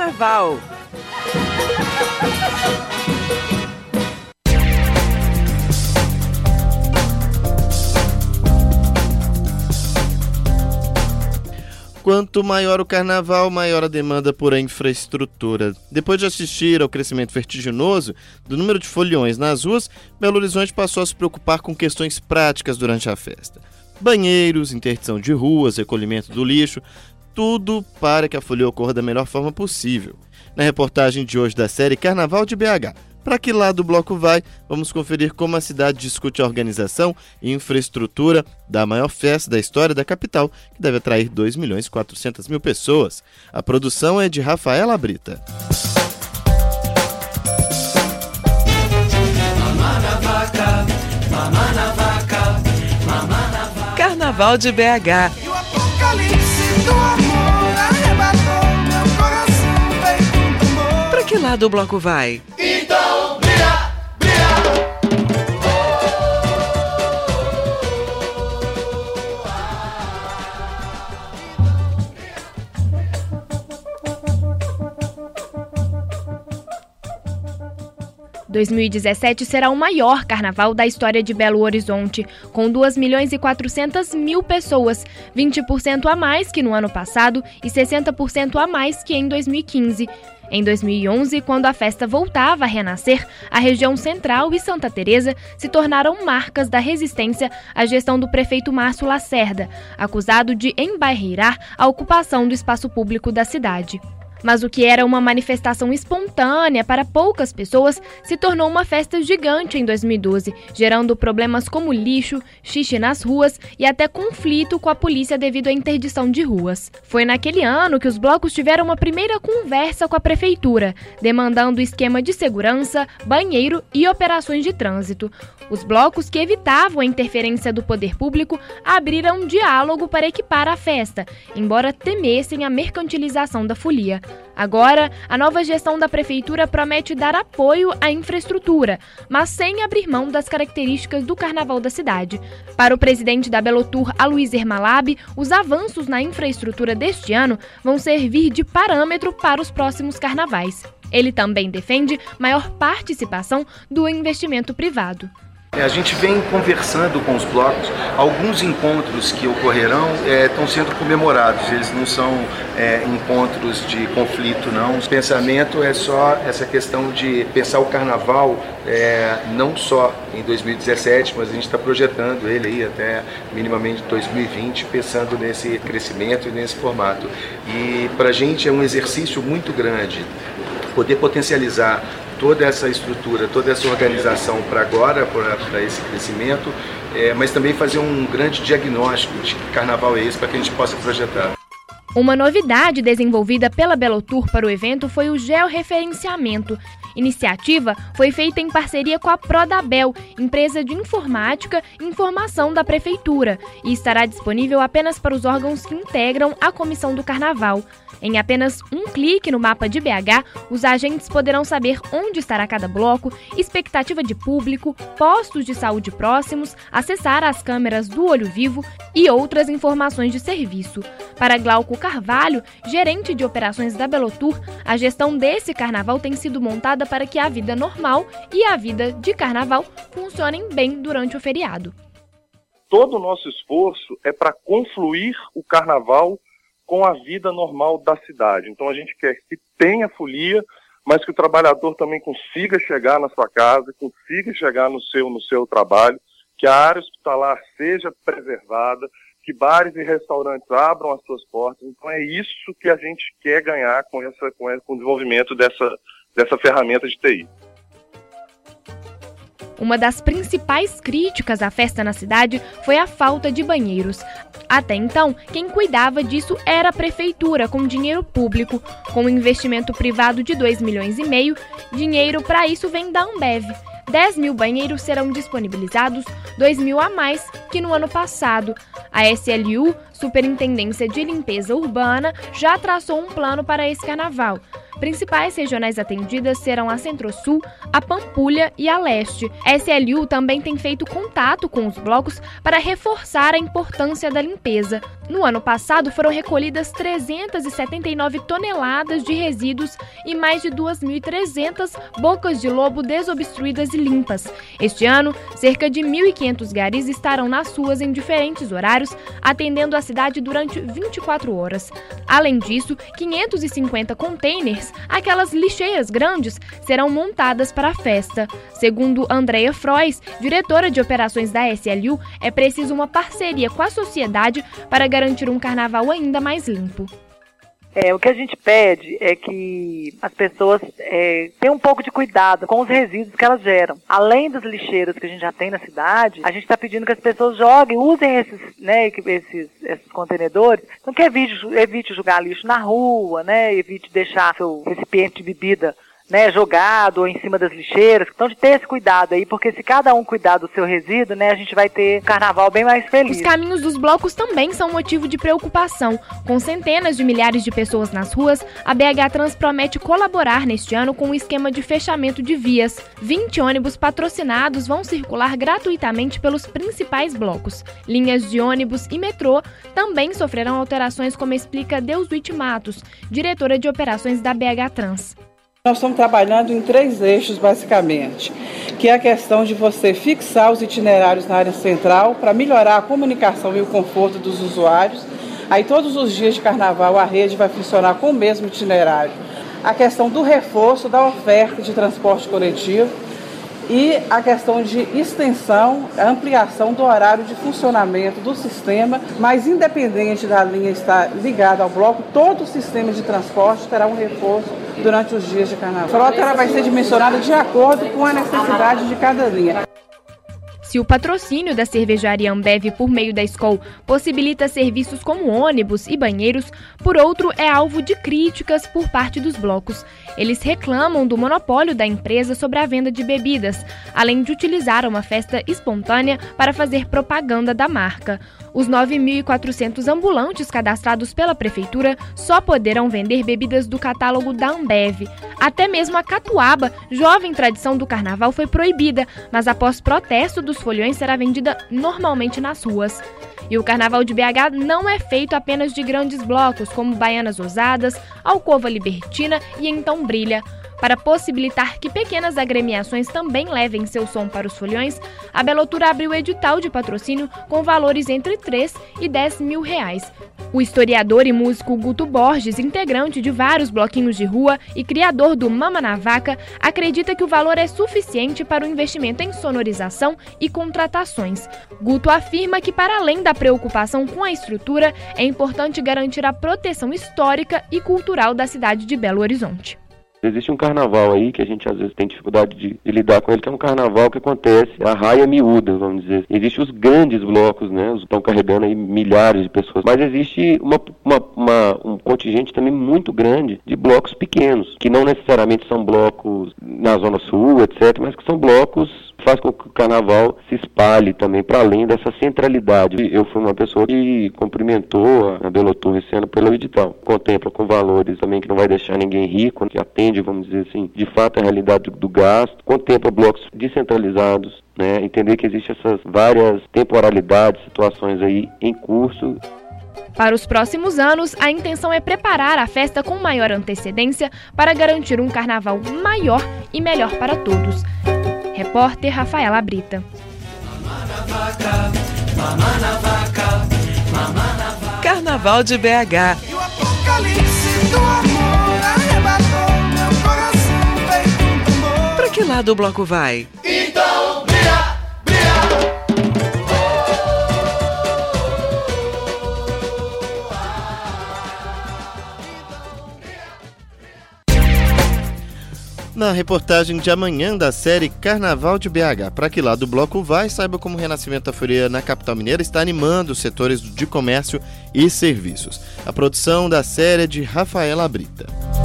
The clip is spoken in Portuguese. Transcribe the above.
Carnaval. Quanto maior o carnaval, maior a demanda por infraestrutura. Depois de assistir ao crescimento vertiginoso do número de foliões nas ruas, Belo Horizonte passou a se preocupar com questões práticas durante a festa. Banheiros, interdição de ruas, recolhimento do lixo, tudo para que a folia ocorra da melhor forma possível. Na reportagem de hoje da série Carnaval de BH, para que lado o bloco vai, vamos conferir como a cidade discute a organização e infraestrutura da maior festa da história da capital, que deve atrair 2.400.000 pessoas. A produção é de Rafaela Brita. Carnaval de BH. E o apocalipse do amor arrebatou meu coração, veio com tambor. Pra que lado o bloco vai? Então, brilha, brilha. 2017 será o maior carnaval da história de Belo Horizonte, com 2.400.000 pessoas, 20% a mais que no ano passado e 60% a mais que em 2015. Em 2011, quando a festa voltava a renascer, a região central e Santa Teresa se tornaram marcas da resistência à gestão do prefeito Márcio Lacerda, acusado de embarreirar a ocupação do espaço público da cidade. Mas o que era uma manifestação espontânea para poucas pessoas se tornou uma festa gigante em 2012, gerando problemas como lixo, xixi nas ruas e até conflito com a polícia devido à interdição de ruas. Foi naquele ano que os blocos tiveram uma primeira conversa com a prefeitura, demandando esquema de segurança, banheiro e operações de trânsito. Os blocos que evitavam a interferência do poder público abriram um diálogo para equipar a festa, embora temessem a mercantilização da folia. Agora, a nova gestão da prefeitura promete dar apoio à infraestrutura, mas sem abrir mão das características do carnaval da cidade. Para o presidente da Belotour, Aloysio Ermalab, os avanços na infraestrutura deste ano vão servir de parâmetro para os próximos carnavais. Ele também defende maior participação do investimento privado. A gente vem conversando com os blocos, alguns encontros que ocorrerão estão sendo comemorados, eles não são encontros de conflito não. O pensamento é só essa questão de pensar o carnaval não só em 2017, mas a gente está projetando ele aí até minimamente 2020, pensando nesse crescimento e nesse formato. E para a gente é um exercício muito grande poder potencializar toda essa estrutura, toda essa organização para agora, para esse crescimento, mas também fazer um grande diagnóstico de que carnaval é esse para que a gente possa projetar. Uma novidade desenvolvida pela Belotour para o evento foi o georreferenciamento. Iniciativa foi feita em parceria com a Prodabel, empresa de informática e informação da prefeitura, e estará disponível apenas para os órgãos que integram a comissão do carnaval. Em apenas um clique no mapa de BH, os agentes poderão saber onde estará cada bloco, expectativa de público, postos de saúde próximos, acessar as câmeras do Olho Vivo e outras informações de serviço. Para Glauco Carvalho, gerente de operações da Belotour, a gestão desse carnaval tem sido montada para que a vida normal e a vida de carnaval funcionem bem durante o feriado. Todo o nosso esforço é para confluir o carnaval com a vida normal da cidade. Então a gente quer que tenha folia, mas que o trabalhador também consiga chegar na sua casa, consiga chegar no seu trabalho, que a área hospitalar seja preservada, que bares e restaurantes abram as suas portas. Então é isso que a gente quer ganhar com o desenvolvimento dessa ferramenta de TI. Uma das principais críticas à festa na cidade foi a falta de banheiros. Até então, quem cuidava disso era a prefeitura, com dinheiro público. Com um investimento privado de 2,5 milhões, dinheiro para isso vem da Ambev. 10.000 banheiros serão disponibilizados, 2.000 a mais que no ano passado. A SLU Superintendência de Limpeza Urbana já traçou um plano para esse carnaval. Principais regionais atendidas serão a Centro-Sul, a Pampulha e a Leste. A SLU também tem feito contato com os blocos para reforçar a importância da limpeza. No ano passado, foram recolhidas 379 toneladas de resíduos e mais de 2.300 bocas de lobo desobstruídas e limpas. Este ano, cerca de 1.500 garis estarão nas ruas em diferentes horários, atendendo a cidade durante 24 horas. Além disso, 550 containers, aquelas lixeiras grandes, serão montadas para a festa. Segundo Andréia Frois, diretora de operações da SLU, é preciso uma parceria com a sociedade para garantir um carnaval ainda mais limpo. O que a gente pede é que as pessoas tenham um pouco de cuidado com os resíduos que elas geram. Além das lixeiras que a gente já tem na cidade, a gente está pedindo que as pessoas usem esses contenedores. Então que evite jogar lixo na rua, evite deixar seu recipiente de bebida jogado ou em cima das lixeiras. Então de ter esse cuidado aí, porque se cada um cuidar do seu resíduo, a gente vai ter um carnaval bem mais feliz. Os caminhos dos blocos também são motivo de preocupação. Com centenas de milhares de pessoas nas ruas, a BH Trans promete colaborar neste ano com um esquema de fechamento de vias. 20 ônibus patrocinados vão circular gratuitamente pelos principais blocos. Linhas de ônibus e metrô também sofrerão alterações, como explica Deuswit Matos, diretora de operações da BH Trans. Nós estamos trabalhando em 3 eixos, basicamente, que é a questão de você fixar os itinerários na área central para melhorar a comunicação e o conforto dos usuários. Aí todos os dias de carnaval a rede vai funcionar com o mesmo itinerário. A questão do reforço da oferta de transporte coletivo e a questão de extensão, a ampliação do horário de funcionamento do sistema, mas independente da linha estar ligada ao bloco, todo o sistema de transporte terá um reforço durante os dias de carnaval. A frota vai ser dimensionada de acordo com a necessidade de cada linha. Se o patrocínio da cervejaria Ambev por meio da Skol possibilita serviços como ônibus e banheiros, por outro é alvo de críticas por parte dos blocos. Eles reclamam do monopólio da empresa sobre a venda de bebidas, além de utilizar uma festa espontânea para fazer propaganda da marca. Os 9.400 ambulantes cadastrados pela prefeitura só poderão vender bebidas do catálogo da Ambev. Até mesmo a catuaba, jovem tradição do carnaval, foi proibida, mas após protesto dos foliões será vendida normalmente nas ruas. E o carnaval de BH não é feito apenas de grandes blocos, como Baianas Ousadas, Alcova Libertina e Então Brilha. Para possibilitar que pequenas agremiações também levem seu som para os foliões, a Belotura abriu edital de patrocínio com valores entre 3 e 10 mil reais. O historiador e músico Guto Borges, integrante de vários bloquinhos de rua e criador do Mama na Vaca, acredita que o valor é suficiente para o investimento em sonorização e contratações. Guto afirma que, para além da preocupação com a estrutura, é importante garantir a proteção histórica e cultural da cidade de Belo Horizonte. Existe um carnaval aí que a gente às vezes tem dificuldade de lidar com ele, que é um carnaval que acontece a raia miúda, vamos dizer. Existem os grandes blocos, estão carregando aí milhares de pessoas, mas existe um contingente também muito grande de blocos pequenos, que não necessariamente são blocos na Zona Sul, etc., mas que são blocos que fazem com que o carnaval se espalhe também para além dessa centralidade. Eu fui uma pessoa que cumprimentou a Belotura esse ano pelo edital. Contempla com valores também que não vai deixar ninguém rico, que atende, vamos dizer assim, de fato a realidade do gasto. Contempla blocos descentralizados, entender que existem essas várias temporalidades, situações aí em curso. Para os próximos anos, a intenção é preparar a festa com maior antecedência para garantir um carnaval maior e melhor para todos. Repórter Rafaela Brita. Carnaval de BH. E o apocalipse do amor arrebatou meu coração feito um tambor. Pra que lado o bloco vai? Então, brilha, brilha. Na reportagem de amanhã da série Carnaval de BH, para que lado o bloco vai, saiba como o Renascimento da Folia na capital mineira está animando os setores de comércio e serviços. A produção da série é de Rafaela Brita.